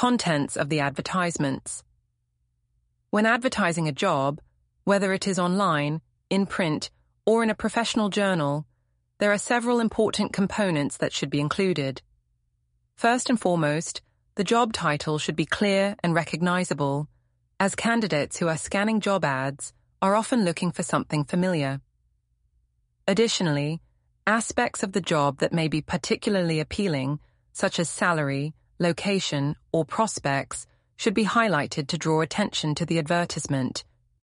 contents of the advertisements. When advertising a job, whether it is online, in print, or in a professional journal, there are several important components that should be included. First and foremost, the job title should be clear and recognizable, as candidates who are scanning job ads are often looking for something familiar. Additionally, aspects of the job that may be particularly appealing, such as salary, location, or prospects, should be highlighted to draw attention to the advertisement,